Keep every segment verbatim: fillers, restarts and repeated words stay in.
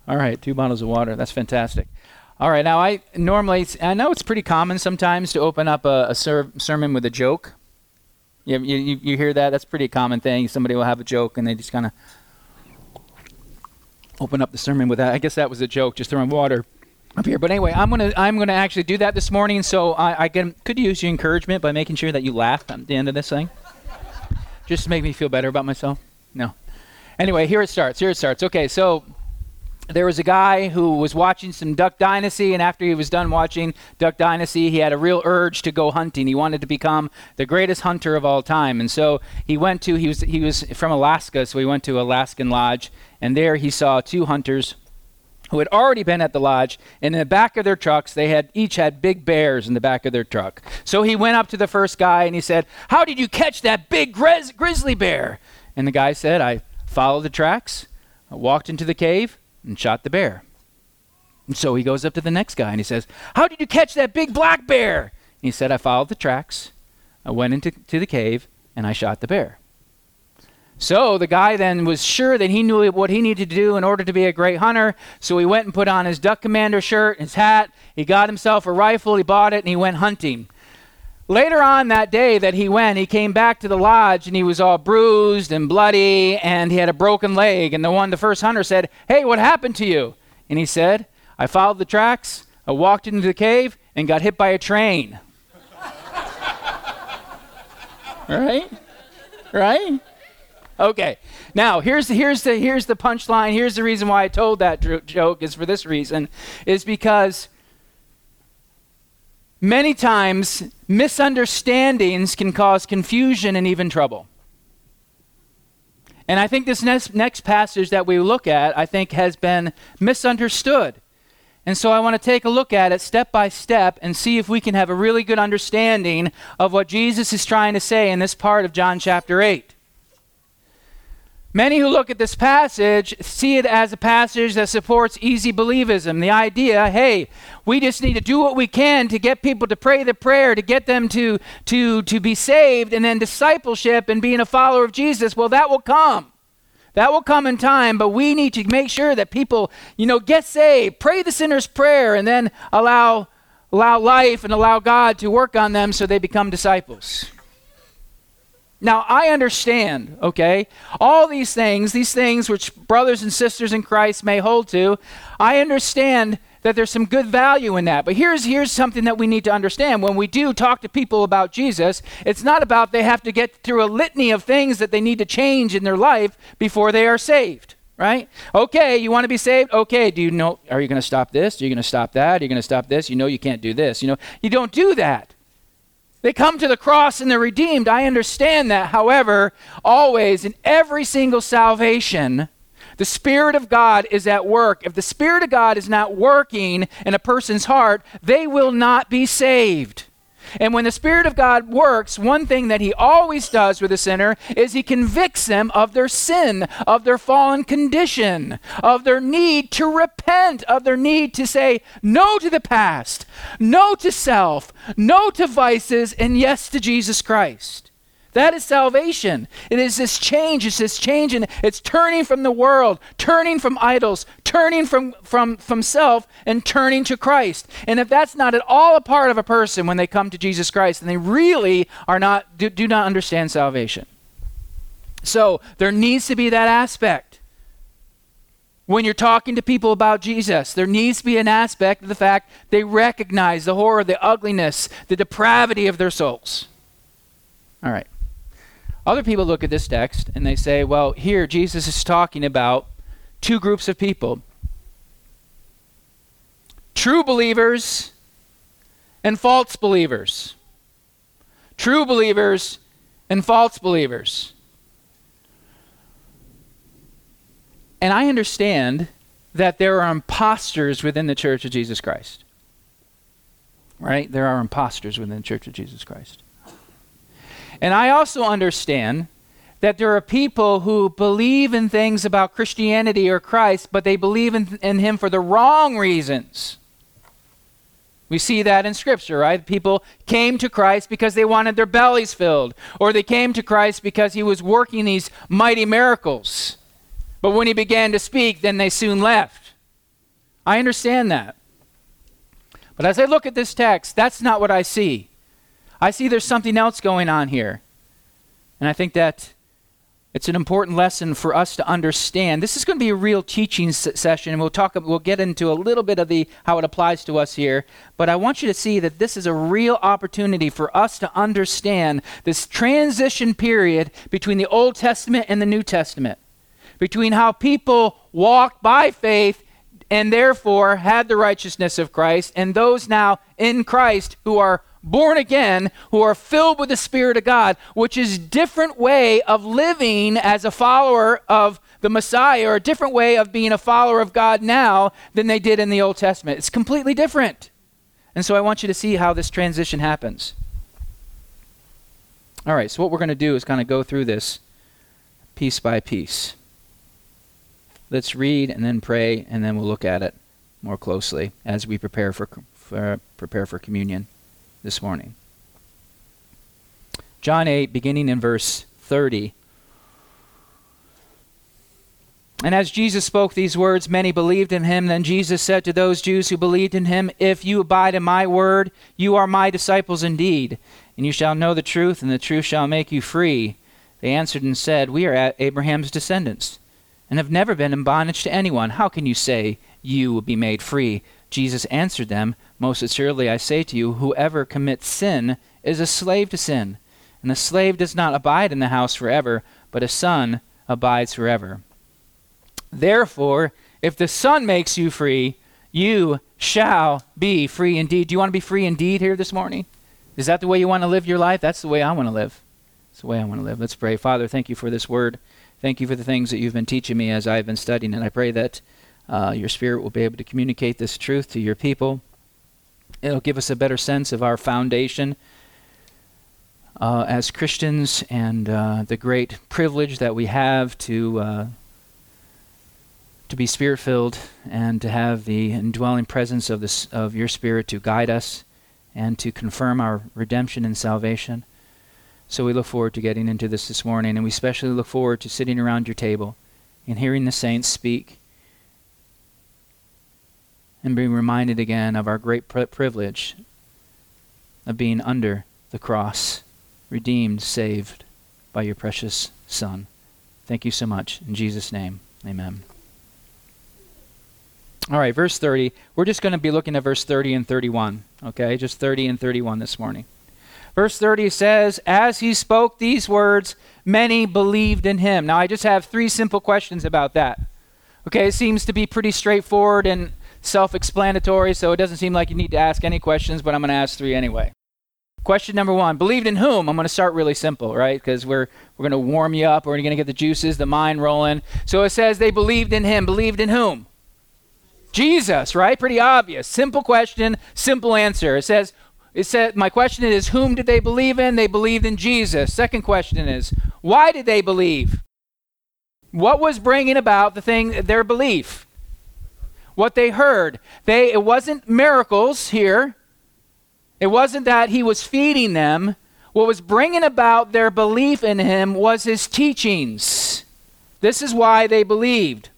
All right, two bottles of water. That's fantastic. All right, now I normally, I know it's pretty common sometimes to open up a, a ser- sermon with a joke. You, you, you hear that? That's a pretty common thing. Somebody will have a joke and they just kind of open up the sermon with that. I guess that was a joke, just throwing water up here. But anyway, I'm gonna I'm gonna actually do that this morning. So I, I can, could use your encouragement by making sure that you laugh at the end of this thing, just to make me feel better about myself. No. Anyway, here it starts. Here it starts. Okay, so there was a guy who was watching some Duck Dynasty, and after he was done watching Duck Dynasty, he had a real urge to go hunting. He wanted to become the greatest hunter of all time. And so he went to, he was he was from Alaska, so he went to Alaskan Lodge, and there he saw two hunters who had already been at the lodge, and in the back of their trucks, they had each had big bears in the back of their truck. So he went up to the first guy, and he said, "How did you catch that big grizz- grizzly bear?" And the guy said, "I followed the tracks, I walked into the cave, and shot the bear." And so he goes up to the next guy and he says, "How did you catch that big black bear?" And he said, "I followed the tracks, I went into to the cave, and I shot the bear." So the guy then was sure that he knew what he needed to do in order to be a great hunter. So he went and put on his Duck Commander shirt, his hat, he got himself a rifle, he bought it, and he went hunting. Later on that day that he went, he came back to the lodge and he was all bruised and bloody and he had a broken leg. And the one, the first hunter said, "Hey, what happened to you?" And he said, "I followed the tracks, I walked into the cave and got hit by a train." Right? Right? Okay. Now, here's the, here's the, here's the punchline. Here's the reason why I told that dr- joke is for this reason, is because many times, misunderstandings can cause confusion and even trouble. And I think this next, next passage that we look at, I think, has been misunderstood. And so I want to take a look at it step by step and see if we can have a really good understanding of what Jesus is trying to say in this part of John chapter eight. Many who look at this passage see it as a passage that supports easy believism. The idea, hey, we just need to do what we can to get people to pray the prayer, to get them to, to, to be saved, and then discipleship and being a follower of Jesus, well, that will come. That will come in time, but we need to make sure that people, you know, get saved, pray the sinner's prayer, and then allow, allow life and allow God to work on them so they become disciples. Now, I understand, okay, all these things, these things which brothers and sisters in Christ may hold to, I understand that there's some good value in that. But here's, here's something that we need to understand. When we do talk to people about Jesus, it's not about they have to get through a litany of things that they need to change in their life before they are saved, right? Okay, you want to be saved? Okay, do you know, are you going to stop this? Are you going to stop that? Are you going to stop this? You know you can't do this. You know, you don't do that. They come to the cross and they're redeemed. I understand that. However, always in every single salvation, the Spirit of God is at work. If the Spirit of God is not working in a person's heart, they will not be saved. And when the Spirit of God works, one thing that he always does with a sinner is he convicts them of their sin, of their fallen condition, of their need to repent, of their need to say no to the past, no to self, no to vices, and yes to Jesus Christ. That is salvation. It is this change. It's this change, and it's turning from the world, turning from idols, turning from, from, from self, and turning to Christ. And if that's not at all a part of a person when they come to Jesus Christ, then they really are not do, do not understand salvation. So there needs to be that aspect. When you're talking to people about Jesus, there needs to be an aspect of the fact they recognize the horror, the ugliness, the depravity of their souls. All right. Other people look at this text and they say, well, here Jesus is talking about two groups of people. True believers and false believers. True believers and false believers. And I understand that there are imposters within the Church of Jesus Christ. Right? There are imposters within the Church of Jesus Christ. And I also understand that there are people who believe in things about Christianity or Christ, but they believe in, in him for the wrong reasons. We see that in Scripture, right? People came to Christ because they wanted their bellies filled, or they came to Christ because he was working these mighty miracles. But when he began to speak, then they soon left. I understand that. But as I look at this text, that's not what I see. I see there's something else going on here. And I think that it's an important lesson for us to understand. This is going to be a real teaching s- session, and we'll talk. We'll get into a little bit of the how it applies to us here. But I want you to see that this is a real opportunity for us to understand this transition period between the Old Testament and the New Testament, between how people walked by faith and therefore had the righteousness of Christ, and those now in Christ who are born again, who are filled with the Spirit of God, which is a different way of living as a follower of the Messiah, or a different way of being a follower of God now than they did in the Old Testament. It's completely different. And so I want you to see how this transition happens. All right, so what we're going to do is kind of go through this piece by piece. Let's read and then pray, and then we'll look at it more closely as we prepare for, for prepare for communion this morning. John eight, beginning in verse thirty. And as Jesus spoke these words, many believed in him. Then Jesus said to those Jews who believed in him, "If you abide in my word, you are my disciples indeed, and you shall know the truth, and the truth shall make you free." They answered and said, "We are Abraham's descendants, and have never been in bondage to anyone. How can you say you will be made free?" Jesus answered them, "Most assuredly I say to you, whoever commits sin is a slave to sin. And a slave does not abide in the house forever, but a son abides forever. Therefore, if the Son makes you free, you shall be free indeed." Do you want to be free indeed here this morning? Is that the way you want to live your life? That's the way I want to live. That's the way I want to live. Let's pray. Father, thank you for this word. Thank you for the things that you've been teaching me as I've been studying, and I pray that uh, your Spirit will be able to communicate this truth to your people. It'll give us a better sense of our foundation uh, as Christians, and uh, the great privilege that we have to uh, to be Spirit-filled and to have the indwelling presence of this of your Spirit to guide us and to confirm our redemption and salvation. So we look forward to getting into this this morning, and we especially look forward to sitting around your table and hearing the saints speak and being reminded again of our great pri- privilege of being under the cross, redeemed, saved by your precious Son. Thank you so much. In Jesus' name, amen. All right, verse thirty. We're just going to be looking at verse thirty and thirty-one, okay? Just thirty and thirty-one this morning. Verse thirty says, "As he spoke these words, many believed in him." Now, I just have three simple questions about that. Okay, it seems to be pretty straightforward and self-explanatory, so it doesn't seem like you need to ask any questions, but I'm going to ask three anyway. Question number one, believed in whom? I'm going to start really simple, right? Because we're we're going to warm you up. We're going to get the juices, the mind rolling. So it says they believed in him. Believed in whom? Jesus, right? Pretty obvious. Simple question, simple answer. It says, it said, my question is, whom did they believe in? They believed in Jesus. Second question is, why did they believe? What was bringing about the thing, their belief? What they heard. They, it wasn't miracles here. It wasn't that he was feeding them. What was bringing about their belief in him was his teachings. This is why they believed.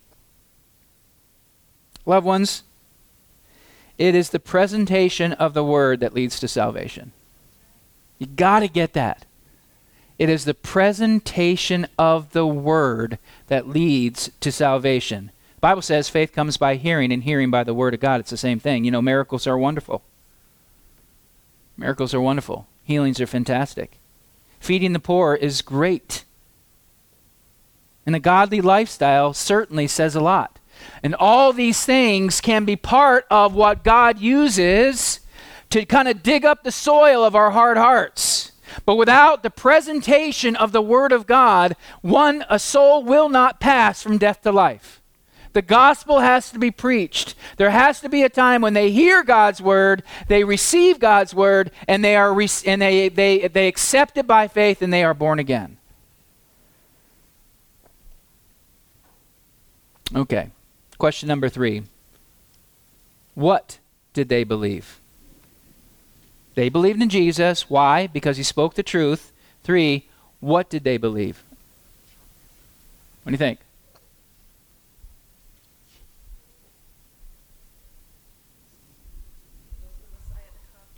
Loved ones, it is the presentation of the word that leads to salvation. You got to get that. It is the presentation of the word that leads to salvation. The Bible says faith comes by hearing, and hearing by the word of God. It's the same thing. You know, miracles are wonderful. Miracles are wonderful. Healings are fantastic. Feeding the poor is great. And a godly lifestyle certainly says a lot. And all these things can be part of what God uses to kind of dig up the soil of our hard hearts. But without the presentation of the Word of God, one, a soul will not pass from death to life. The gospel has to be preached. There has to be a time when they hear God's word, they receive God's word, and they are re- and they, they, they accept it by faith, and they are born again. Okay. Question number three. What did they believe? They believed in Jesus. Why? Because he spoke the truth. Three, what did they believe? What do you think?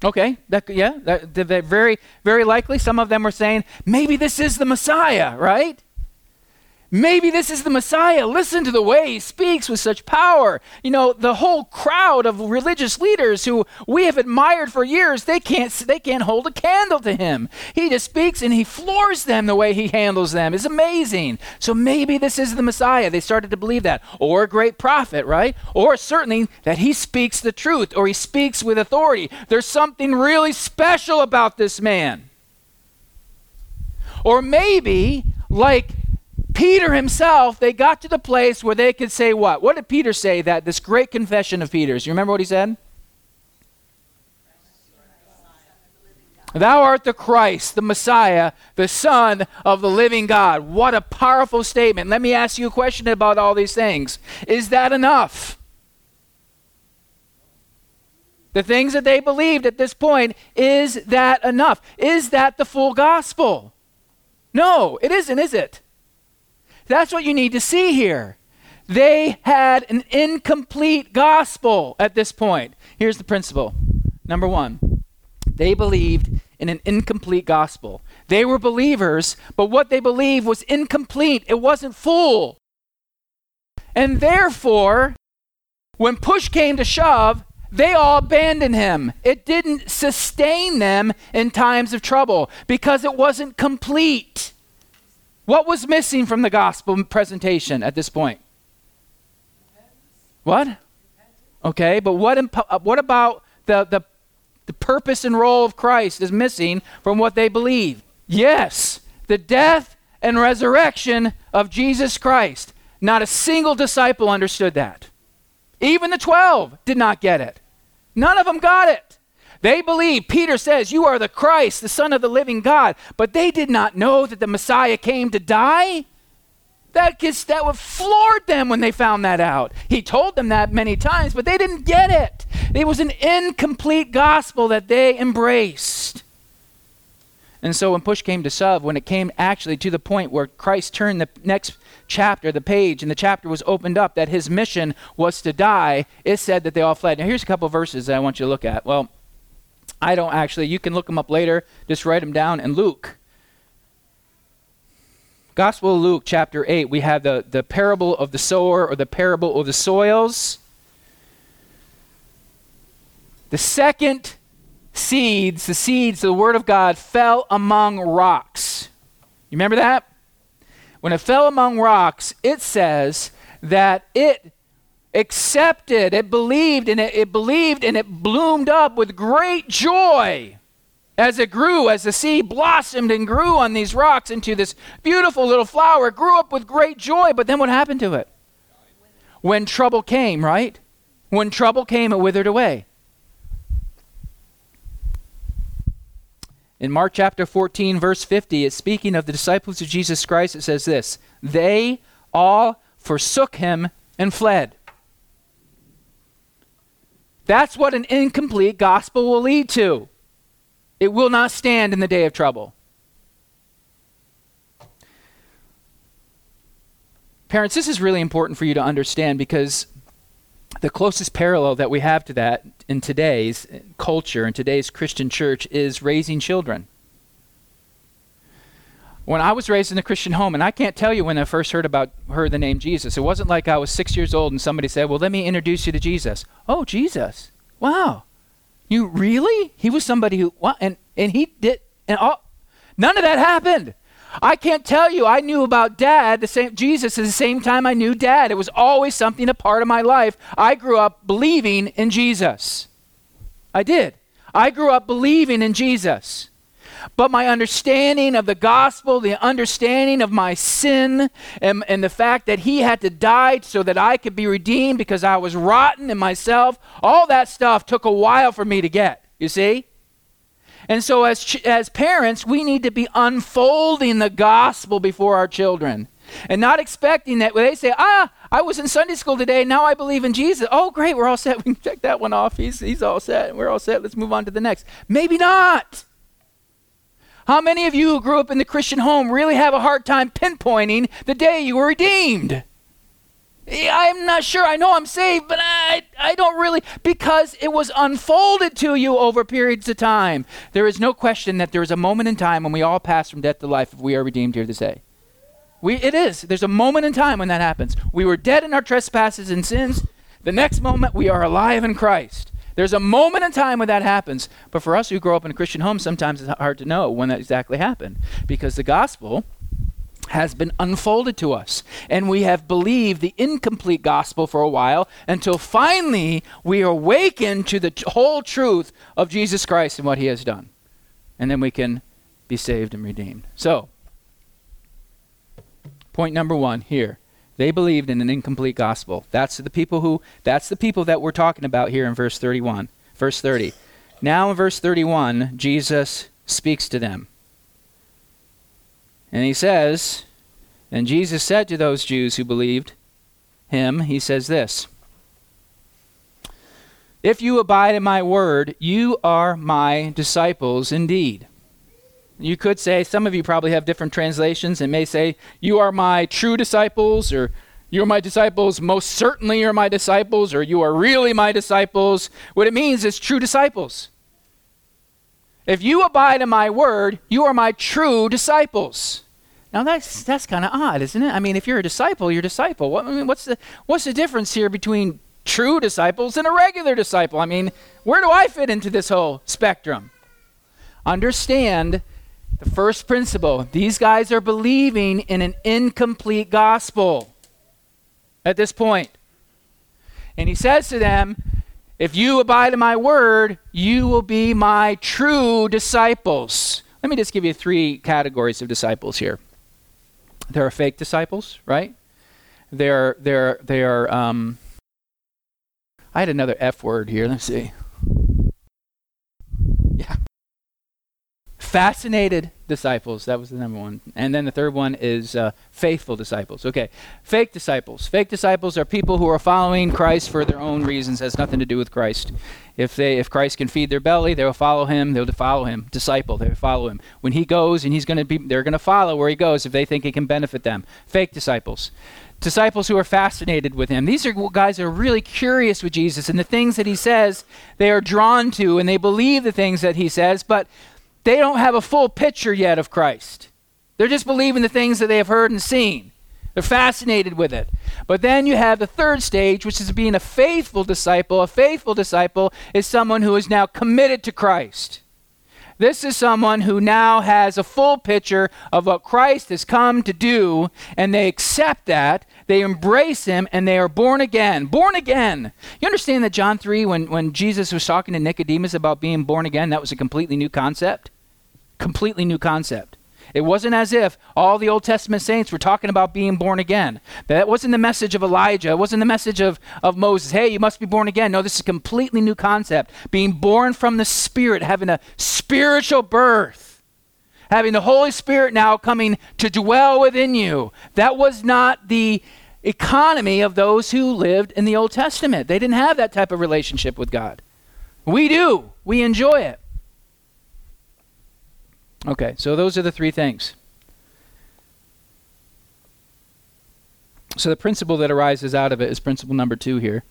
Okay, that, yeah, that, that very, very likely. Some of them were saying, maybe this is the Messiah, right? Maybe this is the Messiah. Listen to the way he speaks with such power. You know, the whole crowd of religious leaders who we have admired for years, they can't they can't hold a candle to him. He just speaks and he floors them the way he handles them. It's amazing. So maybe this is the Messiah. They started to believe that. Or a great prophet, right? Or certainly that he speaks the truth or he speaks with authority. There's something really special about this man. Or maybe, like Peter himself, they got to the place where they could say what? What did Peter say, that this great confession of Peter's? You remember what he said? Thou art the Christ, the Messiah, the Son of the living God. What a powerful statement. Let me ask you a question about all these things. Is that enough? The things that they believed at this point, is that enough? Is that the full gospel? No, it isn't, is it? That's what you need to see here. They had an incomplete gospel at this point. Here's the principle. Number one, they believed in an incomplete gospel. They were believers, but what they believed was incomplete. It wasn't full. And therefore, when push came to shove, they all abandoned him. It didn't sustain them in times of trouble because it wasn't complete. What was missing from the gospel presentation at this point? What? Okay, but what impo- what about the, the, the purpose and role of Christ is missing from what they believe? Yes, the death and resurrection of Jesus Christ. Not a single disciple understood that. Even the twelve did not get it. None of them got it. They believe, Peter says, you are the Christ, the Son of the living God. But they did not know that the Messiah came to die. That gets, that would floored them when they found that out. He told them that many times, but they didn't get it. It was an incomplete gospel that they embraced. And so when push came to shove, when it came actually to the point where Christ turned the next chapter, the page, and the chapter was opened up, that his mission was to die, it said that they all fled. Now here's a couple of verses that I want you to look at. Well, I don't actually, you can look them up later, just write them down in Luke. Gospel of Luke, chapter eight, we have the, the parable of the sower or the parable of the soils. The second seeds, the seeds, the word of God, fell among rocks. You remember that? When it fell among rocks, it says that it accepted, it believed, and it, it believed and it bloomed up with great joy as it grew, as the seed blossomed and grew on these rocks into this beautiful little flower. It grew up with great joy, but then what happened to it? When trouble came, right? When trouble came, it withered away. In Mark chapter fourteen, verse fifty, it's speaking of the disciples of Jesus Christ. It says this, they all forsook him and fled. That's what an incomplete gospel will lead to. It will not stand in the day of trouble. Parents, this is really important for you to understand because the closest parallel that we have to that in today's culture, in today's Christian church, is raising children. When I was raised in a Christian home, and I can't tell you when I first heard about heard the name Jesus. It wasn't like I was six years old and somebody said, well, let me introduce you to Jesus. Oh, Jesus. Wow. You really? He was somebody who, what? And, and he did, and all, none of that happened. I can't tell you, I knew about dad, the same Jesus at the same time I knew dad. It was always something, a part of my life. I grew up believing in Jesus. I did. I grew up believing in Jesus. But my understanding of the gospel, the understanding of my sin, and, and the fact that he had to die so that I could be redeemed because I was rotten in myself, all that stuff took a while for me to get, you see? And so as ch- as parents, we need to be unfolding the gospel before our children and not expecting that when they say, ah, I was in Sunday school today, now I believe in Jesus. Oh, great, we're all set. We can check that one off. He's, he's all set. We're all set. Let's move on to the next. Maybe not. How many of you who grew up in the Christian home really have a hard time pinpointing the day you were redeemed? I'm not sure. I know I'm saved, but I, I don't really? Because it was unfolded to you over periods of time. There is no question that there is a moment in time when we all pass from death to life if we are redeemed here this day. We, it is. There's a moment in time when that happens. We were dead in our trespasses and sins. The next moment, we are alive in Christ. There's a moment in time when that happens. But for us who grow up in a Christian home, sometimes it's hard to know when that exactly happened, because the gospel has been unfolded to us. And we have believed the incomplete gospel for a while until finally we awaken to the t- whole truth of Jesus Christ and what he has done. And then we can be saved and redeemed. So, point number one here. They believed in an incomplete gospel. That's the people who, that's the people that we're talking about here in verse thirty-one. Verse thirty. Now in verse thirty-one, Jesus speaks to them. And he says, and Jesus said to those Jews who believed him, he says this, if you abide in my word, you are my disciples indeed. You could say, some of you probably have different translations and may say, you are my true disciples, or you are my disciples, most certainly are my disciples, or you are really my disciples. What it means is true disciples. If you abide in my word, you are my true disciples. Now that's that's kind of odd, isn't it? I mean, if you're a disciple, you're a disciple. What, I mean, what's the what's the difference here between true disciples and a regular disciple? I mean, where do I fit into this whole spectrum? Understand the first principle. These guys are believing in an incomplete gospel at this point. And he says to them, if you abide in my word, you will be my true disciples. Let me just give you three categories of disciples here. There are fake disciples, right? There, there, they are, um, I had another F word here. Let's see. Yeah. Fascinated disciples. That was the number one. And then the third one is uh, faithful disciples. Okay. Fake disciples. Fake disciples are people who are following Christ for their own reasons. Has nothing to do with Christ. If they, if Christ can feed their belly, they will follow him. They'll follow him. Disciple. They will follow him. When he goes and he's going to be, they're going to follow where he goes if they think he can benefit them. Fake disciples. Disciples who are fascinated with him. These are guys who are really curious with Jesus and the things that he says they are drawn to, and they believe the things that he says, but they don't have a full picture yet of Christ. They're just believing the things that they have heard and seen. They're fascinated with it. But then you have the third stage, which is being a faithful disciple. A faithful disciple is someone who is now committed to Christ. This is someone who now has a full picture of what Christ has come to do, and they accept that, they embrace him, and they are born again. Born again. You understand that John three, when, when Jesus was talking to Nicodemus about being born again, that was a completely new concept? Completely new concept. It wasn't as if all the Old Testament saints were talking about being born again. That wasn't the message of Elijah. It wasn't the message of, of Moses. Hey, you must be born again. No, this is a completely new concept. Being born from the Spirit, having a spiritual birth, having the Holy Spirit now coming to dwell within you. That was not the economy of those who lived in the Old Testament. They didn't have that type of relationship with God. We do. We enjoy it. Okay, so those are the three things. So the principle that arises out of it is principle number two here.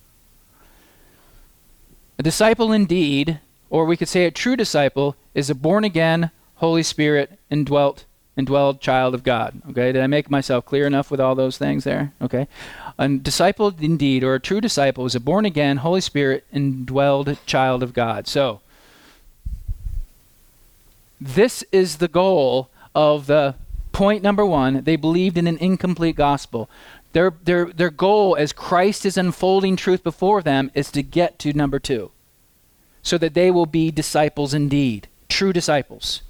A disciple indeed, or we could say a true disciple, is a born-again, Holy Spirit indwelt, indwelled child of God. Okay, did I make myself clear enough with all those things there? Okay. A disciple indeed, or a true disciple, is a born-again, Holy Spirit indwelled child of God. So, this is the goal of the point number one. They believed in an incomplete gospel. Their, their, their goal, as Christ is unfolding truth before them, is to get to number two, so that they will be disciples indeed, true disciples.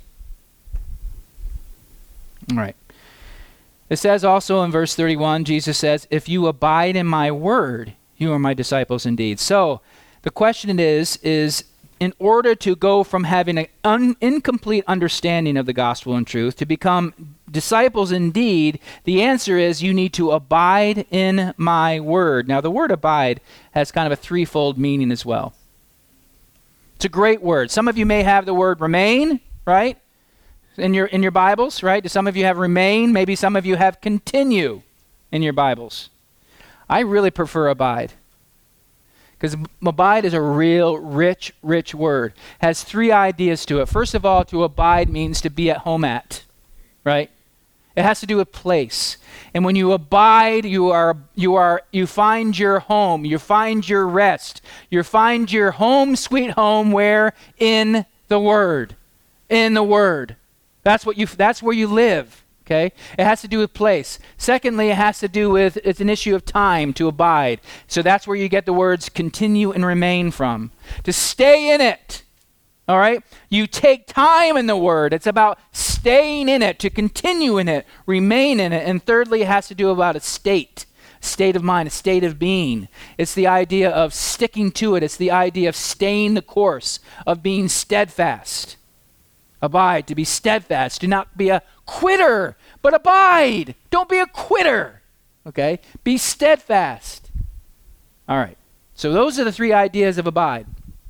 All right. It says also in verse thirty-one, Jesus says, if you abide in my word, you are my disciples indeed. So the question is, is in order to go from having an un- incomplete understanding of the gospel and truth to become disciples indeed, the answer is you need to abide in my word. Now, the word abide has kind of a threefold meaning as well. It's a great word. Some of you may have the word remain, right? In your in your Bibles, right? Some of you have remain. Maybe some of you have continue in your Bibles. I really prefer abide, Because abide is a real rich, rich word. Has three ideas to it. First of all, to abide means to be at home at, right? It has to do with place. And when you abide, you are you are you find your home, you find your rest, you find your home sweet home where in the word. In the word. That's what you that's where you live. Okay? It has to do with place. Secondly, it has to do with, it's an issue of time to abide. So that's where you get the words continue and remain from. To stay in it. All right? You take time in the word. It's about staying in it, to continue in it, remain in it. And thirdly, it has to do about a state, state of mind, a state of being. It's the idea of sticking to it. It's the idea of staying the course, of being steadfast. Abide, to be steadfast. Do not be a quitter, but abide. Don't be a quitter. Okay? Be steadfast. All right. So those are the three ideas of abide.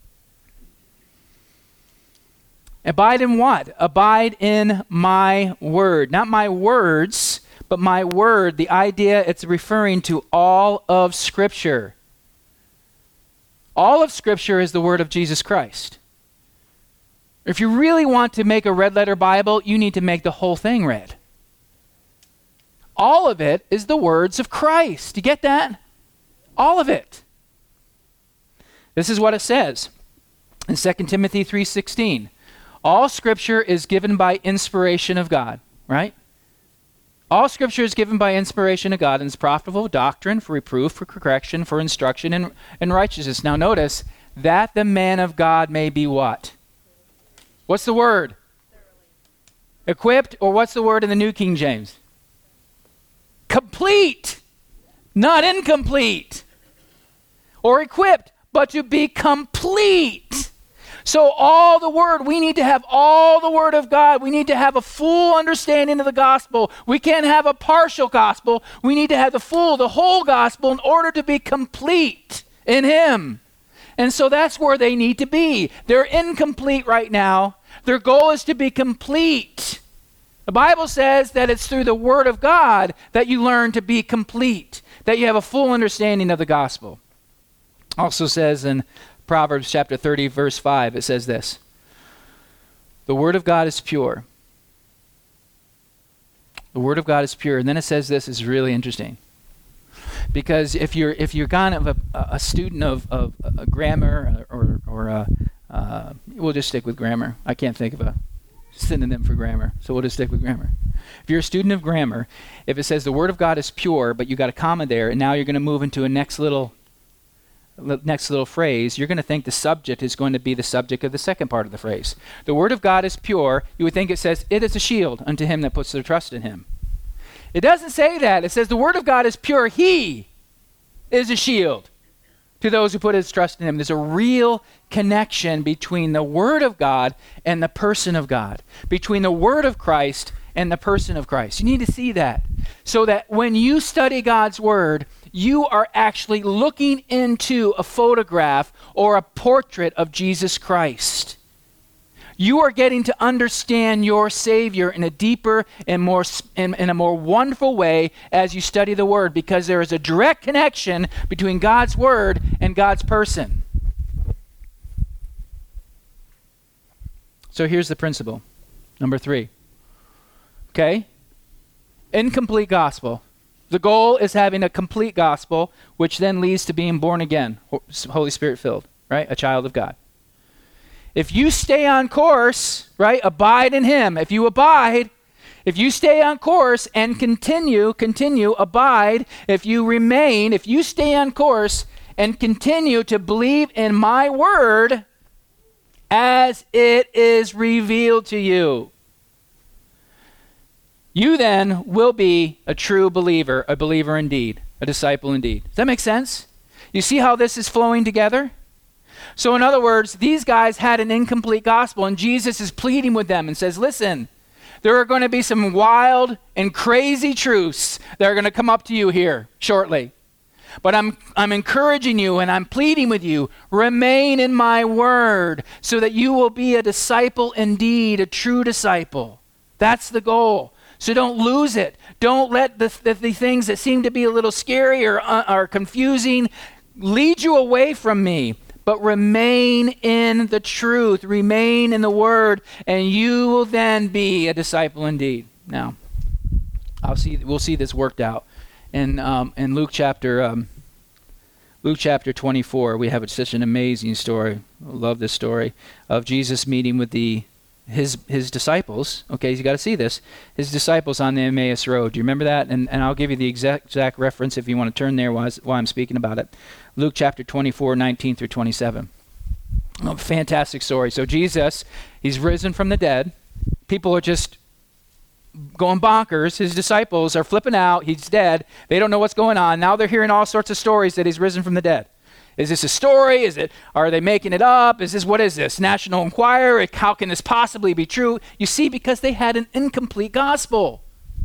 Abide in what? Abide in my word. Not my words, but my word. The idea, it's referring to all of Scripture. All of Scripture is the word of Jesus Christ. If you really want to make a red letter Bible, you need to make the whole thing red. All of it is the words of Christ. You get that? All of it. This is what it says in Second Timothy three sixteen. All Scripture is given by inspiration of God, right? All Scripture is given by inspiration of God and is profitable for doctrine, for reproof, for correction, for instruction in, in righteousness. Now notice, that the man of God may be what? What's the word? Equipped, or what's the word in the New King James? Complete, not incomplete. Or equipped, but to be complete. So all the word, we need to have all the word of God. We need to have a full understanding of the gospel. We can't have a partial gospel. We need to have the full, the whole gospel in order to be complete in him. And so that's where they need to be. They're incomplete right now. Their goal is to be complete. The Bible says that it's through the word of God that you learn to be complete, that you have a full understanding of the gospel. Also says in Proverbs chapter thirty, verse five, it says this: the word of God is pure. The word of God is pure. And then it says this is really interesting. Because if you're if you're kind of a, a student of, of a grammar or or a, uh, we'll just stick with grammar. I can't think of a synonym for grammar, so we'll just stick with grammar. If you're a student of grammar, if it says the word of God is pure, but you got a comma there, and now you're going to move into a next little next little phrase, you're going to think the subject is going to be the subject of the second part of the phrase. The word of God is pure. You would think it says it is a shield unto him that puts their trust in him. It doesn't say that. It says the word of God is pure. He is a shield to those who put his trust in him. There's a real connection between the word of God and the person of God, between the word of Christ and the person of Christ. You need to see that, so that when you study God's word, you are actually looking into a photograph or a portrait of Jesus Christ. You are getting to understand your Savior in a deeper and more in, in a more wonderful way as you study the Word, because there is a direct connection between God's Word and God's person. So here's the principle. Number three. Okay? Incomplete gospel. The goal is having a complete gospel, which then leads to being born again, Holy Spirit filled, right? A child of God. If you stay on course, right, abide in him. If you abide, if you stay on course and continue, continue, abide, if you remain, if you stay on course and continue to believe in my word as it is revealed to you, you then will be a true believer, a believer indeed, a disciple indeed. Does that make sense? You see how this is flowing together? So in other words, these guys had an incomplete gospel, and Jesus is pleading with them and says, listen, there are going to be some wild and crazy truths that are going to come up to you here shortly. But I'm I'm encouraging you and I'm pleading with you, remain in my word so that you will be a disciple indeed, a true disciple. That's the goal. So don't lose it. Don't let the, the, the things that seem to be a little scary or, uh, or confusing lead you away from me, but remain in the truth, remain in the word, and you will then be a disciple indeed. Now, I'll see. We'll see this worked out in um, in Luke chapter um, Luke chapter twenty-four. We have such an amazing story. I love this story of Jesus meeting with the his his disciples. Okay, you got to see this. His disciples on the Emmaus Road. Do you remember that? And and I'll give you the exact exact reference if you want to turn there while, while I'm speaking about it. Luke chapter twenty-four, nineteen through twenty-seven. Oh, fantastic story. So Jesus, he's risen from the dead. People are just going bonkers. His disciples are flipping out. He's dead. They don't know what's going on. Now they're hearing all sorts of stories that he's risen from the dead. Is this a story? Is it? Are they making it up? Is this, what is this? National Enquirer? How can this possibly be true? You see, because they had an incomplete gospel.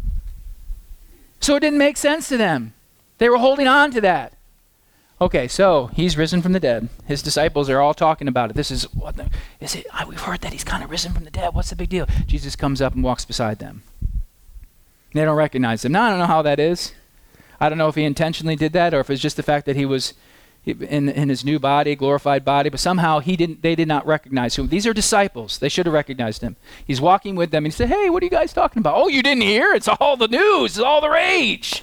So it didn't make sense to them. They were holding on to that. Okay, so he's risen from the dead. His disciples are all talking about it. This is, what the, is it, we've heard that he's kind of risen from the dead. What's the big deal? Jesus comes up and walks beside them. They don't recognize him. Now, I don't know how that is. I don't know if he intentionally did that or if it's just the fact that he was in, in his new body, glorified body, but somehow he didn't. They did not recognize him. These are disciples. They should have recognized him. He's walking with them and he said, hey, what are you guys talking about? Oh, you didn't hear? It's all the news. It's all the rage.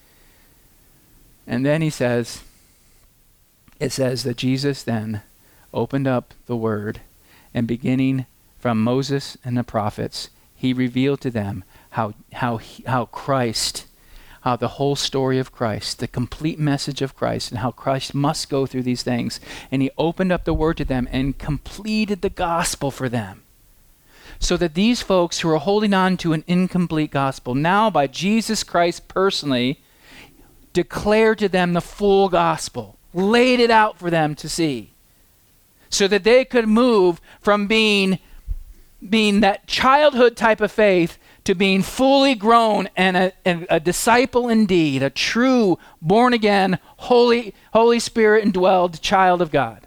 And then he says, it says that Jesus then opened up the word, and beginning from Moses and the prophets, he revealed to them how how he, how Christ, how the whole story of Christ, the complete message of Christ, and how Christ must go through these things. And he opened up the word to them and completed the gospel for them. So that these folks who are holding on to an incomplete gospel, now by Jesus Christ personally, declared to them the full gospel. Laid it out for them to see so that they could move from being being that childhood type of faith to being fully grown and a, and a disciple indeed, a true born again, holy Holy Spirit indwelled child of God.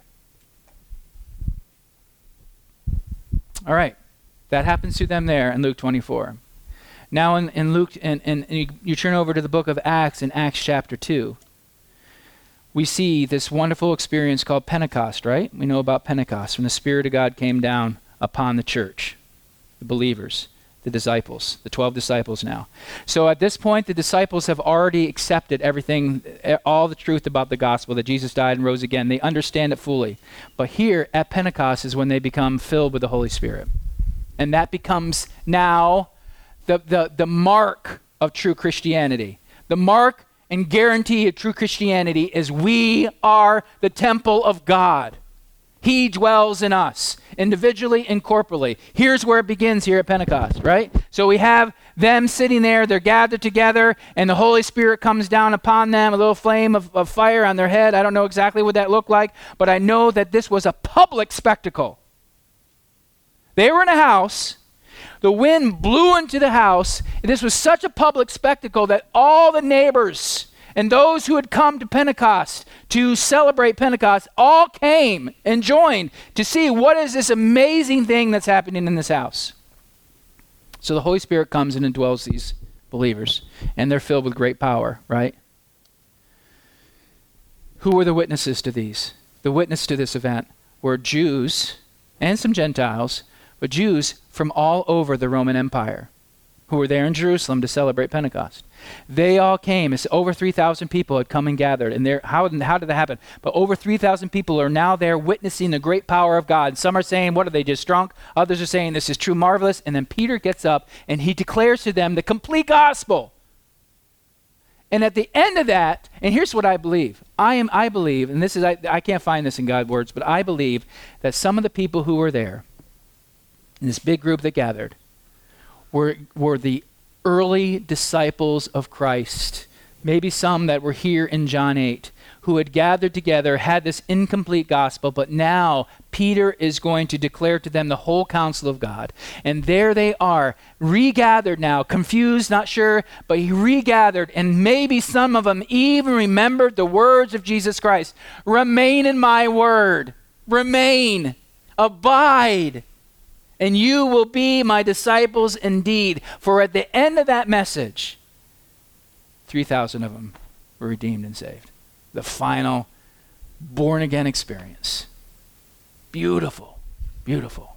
All right, that happens to them there in Luke twenty-four. Now in, in Luke, and, and, and you, you turn over to the book of Acts in Acts chapter two. We see this wonderful experience called Pentecost, right? We know about Pentecost, when the Spirit of God came down upon the church, the believers, the disciples, the twelve disciples now. So at this point, the disciples have already accepted everything, all the truth about the gospel, that Jesus died and rose again. They understand it fully. But here at Pentecost is when they become filled with the Holy Spirit. And that becomes now the, the, the mark of true Christianity. The mark and guarantee of true Christianity is we are the temple of God. He dwells in us, individually and corporally. Here's where it begins here at Pentecost, right? So we have them sitting there, they're gathered together, and the Holy Spirit comes down upon them, a little flame of, of fire on their head. I don't know exactly what that looked like, but I know that this was a public spectacle. They were in a house. The wind blew into the house. This was such a public spectacle that all the neighbors and those who had come to Pentecost to celebrate Pentecost all came and joined to see what is this amazing thing that's happening in this house. So the Holy Spirit comes and indwells these believers, and they're filled with great power, right? Who were the witnesses to these? The witness to this event were Jews and some Gentiles, but Jews from all over the Roman Empire who were there in Jerusalem to celebrate Pentecost. They all came. It's over three thousand people had come and gathered. And there, how, how did that happen? But over three thousand people are now there witnessing the great power of God. Some are saying, what are they, just drunk? Others are saying, this is true, marvelous. And then Peter gets up and he declares to them the complete gospel. And at the end of that, and here's what I believe. I am, I believe, and this is, I, I can't find this in God's words, but I believe that some of the people who were there, in this big group that gathered, were were the early disciples of Christ. Maybe some that were here in John eight, who had gathered together, had this incomplete gospel, but now Peter is going to declare to them the whole counsel of God. And there they are, regathered now, confused, not sure, but he regathered, and maybe some of them even remembered the words of Jesus Christ. Remain in my word. Remain. Abide. And you will be my disciples indeed. For at the end of that message, three thousand of them were redeemed and saved. The final born again experience. Beautiful, beautiful.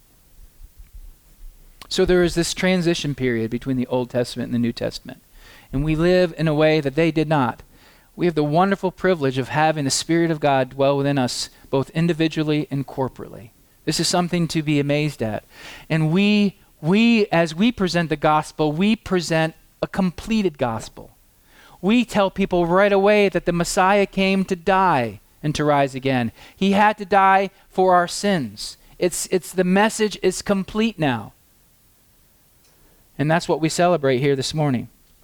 So there is this transition period between the Old Testament and the New Testament. And we live in a way that they did not. We have the wonderful privilege of having the Spirit of God dwell within us, both individually and corporately. This is something to be amazed at. And we, we, as we present the gospel, we present a completed gospel. We tell people right away that the Messiah came to die and to rise again. He had to die for our sins. It's, it's the message is complete now. And that's what we celebrate here this morning.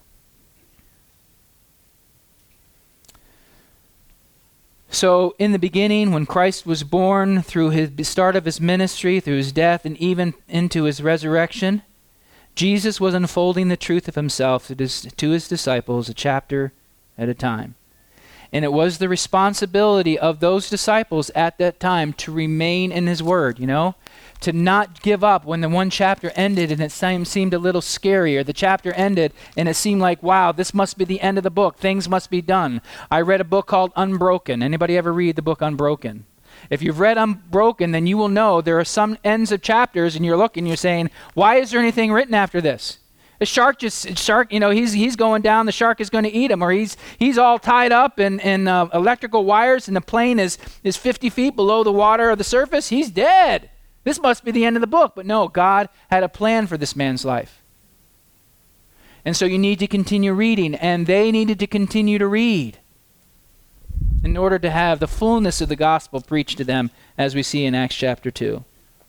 So in the beginning, when Christ was born, through his start of his ministry, through his death, and even into his resurrection, Jesus was unfolding the truth of himself to his, to his disciples a chapter at a time. And it was the responsibility of those disciples at that time to remain in his word, you know, to not give up when the one chapter ended and it seemed a little scary, or the chapter ended and it seemed like, wow, this must be the end of the book. Things must be done. I read a book called Unbroken. Anybody ever read the book Unbroken? If you've read Unbroken, then you will know there are some ends of chapters and you're looking, you're saying, why is there anything written after this? The shark just, shark, you know, he's he's going down, the shark is going to eat him, or he's he's all tied up in, in uh, electrical wires and the plane is, is fifty feet below the water or the surface. He's dead. This must be the end of the book. But no, God had a plan for this man's life. And so you need to continue reading, and they needed to continue to read in order to have the fullness of the gospel preached to them, as we see in Acts chapter two.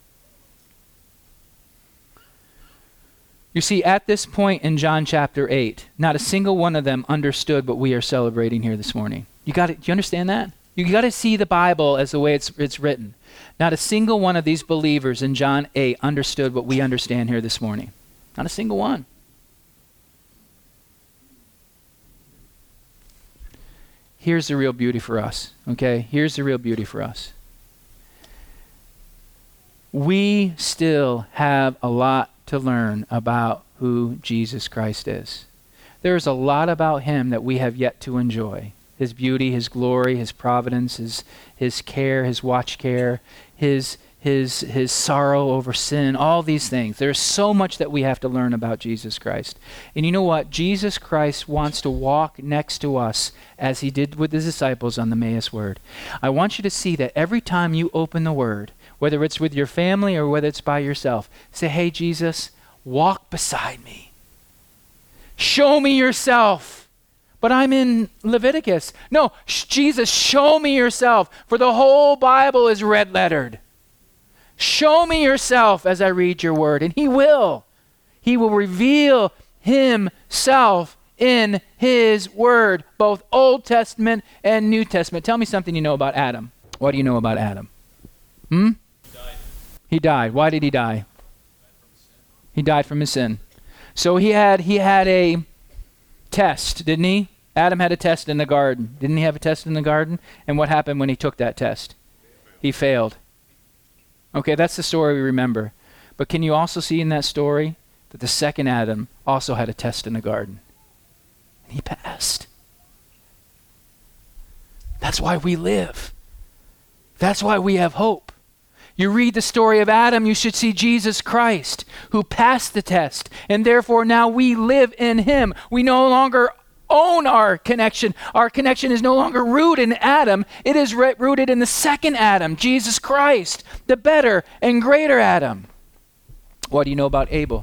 You see, at this point in John chapter eight, not a single one of them understood what we are celebrating here this morning. You got it? Do you understand that? You got to see the Bible as the way it's it's written. Not a single one of these believers in John eight understood what we understand here this morning. Not a single one. Here's the real beauty for us, okay? Here's the real beauty for us. We still have a lot to learn about who Jesus Christ is. There's a lot about him that we have yet to enjoy. His beauty, his glory, his providence, his his care, his watch care, his his his sorrow over sin, all these things. There's so much that we have to learn about Jesus Christ. And you know what? Jesus Christ wants to walk next to us as he did with his disciples on the Emmaus Word. I want you to see that every time you open the Word, whether it's with your family or whether it's by yourself, say, hey, Jesus, walk beside me. Show me yourself. But I'm in Leviticus. No, sh- Jesus, show me yourself, for the whole Bible is red-lettered. Show me yourself as I read your word, and he will. He will reveal himself in his word, both Old Testament and New Testament. Tell me something you know about Adam. What do you know about Adam? Hmm? He died. He died. Why did he die? He died from his sin. So he had he had a test, didn't he? Adam had a test in the garden. Didn't he have a test in the garden? And what happened when he took that test? He failed. Okay, that's the story we remember. But can you also see in that story that the second Adam also had a test in the garden? And he passed. That's why we live. That's why we have hope. You read the story of Adam, you should see Jesus Christ, who passed the test, and therefore now we live in him. We no longer own our connection. Our connection is no longer rooted in Adam. It is re- rooted in the second Adam, Jesus Christ, the better and greater Adam. What do you know about Abel?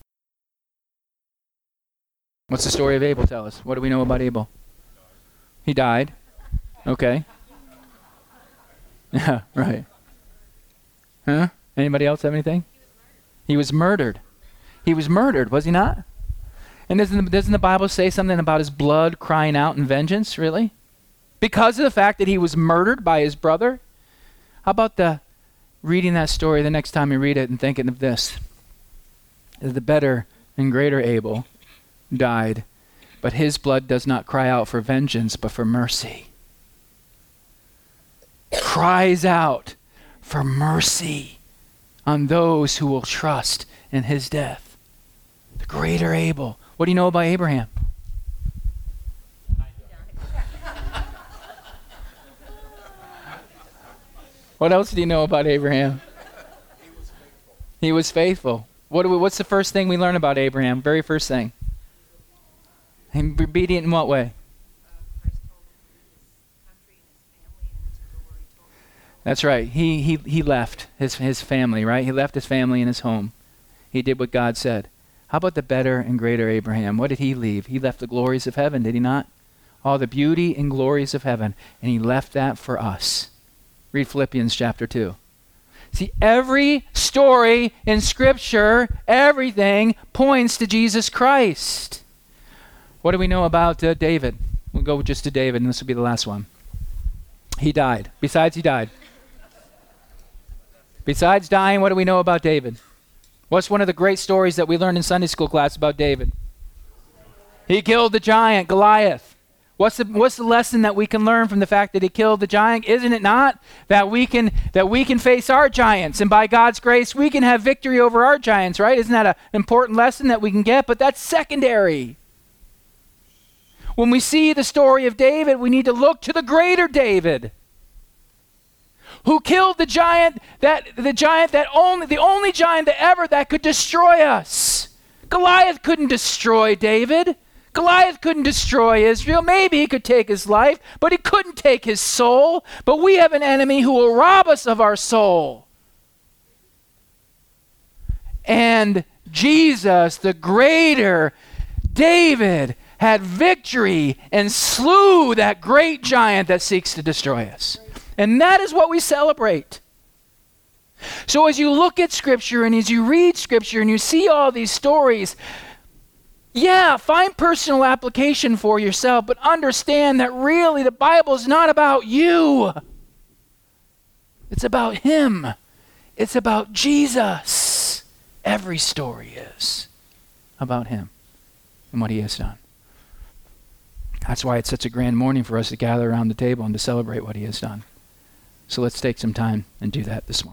What's the story of Abel? Tell us. What do we know about Abel? He died. Okay. Yeah, right. Huh? Anybody else have anything? He was murdered. He was murdered, was he not? And doesn't, doesn't the Bible say something about his blood crying out in vengeance, really? Because of the fact that he was murdered by his brother? How about the reading that story the next time you read it and thinking of this? The better and greater Abel died, but his blood does not cry out for vengeance, but for mercy. Cries out for mercy on those who will trust in his death. The greater Abel. What do you know about Abraham? What else do you know about Abraham? He was faithful. What do we, what's the first thing we learn about Abraham? Very first thing. He obedient in what way? That's right. He he he left his his family, right? He left his family and his home. He did what God said. How about the better and greater Abraham? What did he leave? He left the glories of heaven, did he not? All the beauty and glories of heaven, and he left that for us. Read Philippians chapter two. See, every story in Scripture, everything points to Jesus Christ. What do we know about uh, David? We'll go just to David, and this will be the last one. He died. Besides, he died. Besides dying, what do we know about David? What's one of the great stories that we learned in Sunday school class about David? He killed the giant, Goliath. What's the what's the lesson that we can learn from the fact that he killed the giant? Isn't it not that we can that we can face our giants, and by God's grace we can have victory over our giants, right? Isn't that an important lesson that we can get? But that's secondary. When we see the story of David, we need to look to the greater David, who killed the giant that the giant that only the only giant that ever that could destroy us. Goliath couldn't destroy David. Goliath couldn't destroy Israel. Maybe he could take his life, but he couldn't take his soul. But we have an enemy who will rob us of our soul. And Jesus, the greater David, had victory and slew that great giant that seeks to destroy us. And that is what we celebrate. So as you look at Scripture and as you read Scripture and you see all these stories, yeah, find personal application for yourself, but understand that really the Bible is not about you. It's about Him. It's about Jesus. Every story is about Him and what He has done. That's why it's such a grand morning for us to gather around the table and to celebrate what He has done. So let's take some time and do that this morning.